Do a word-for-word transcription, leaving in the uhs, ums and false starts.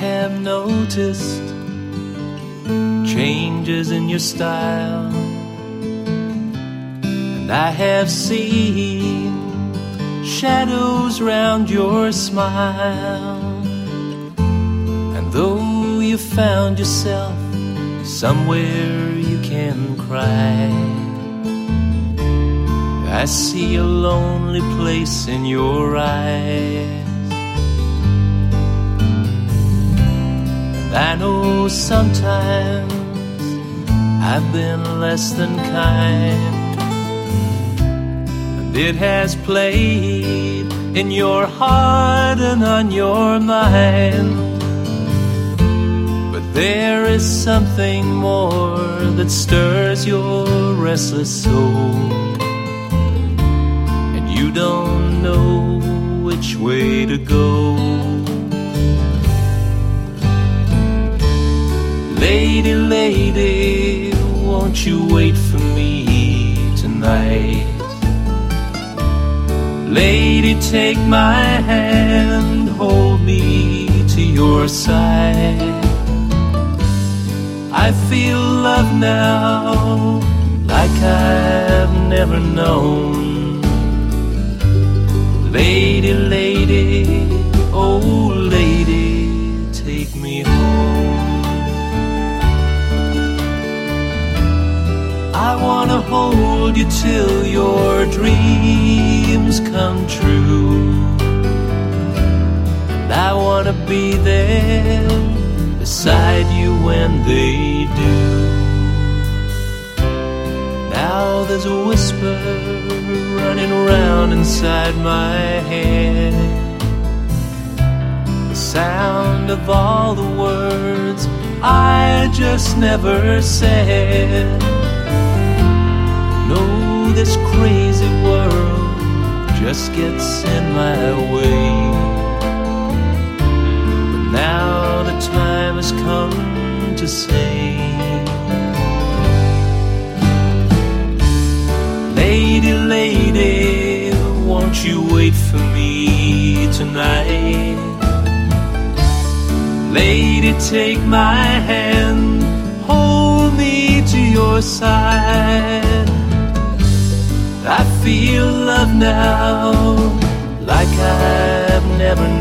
have noticed changes in your style, and I have seen shadows round your smile. And though you found yourself somewhere you can cry, I see a lonely place in your eyes. And I know sometimes I've been less than kind, and it has played in your heart and on your mind. But there is something more that stirs your restless soul, and you don't know which way to go. Lady, lady, won't you wait for me tonight? Lady, take my hand, hold me to your side. I feel love now like I've never known. Lady, lady, oh lady, take me home. I wanna hold you till your dreams come true, and I wanna be there beside you when they do. Now there's a whisper running around inside my head, the sound of all the words I just never said. No, this crazy world just gets in my way, but now the time has come to say, lady, lady, won't you wait for me tonight? Lady, take my hand, hold me to your side. I feel love now like I've never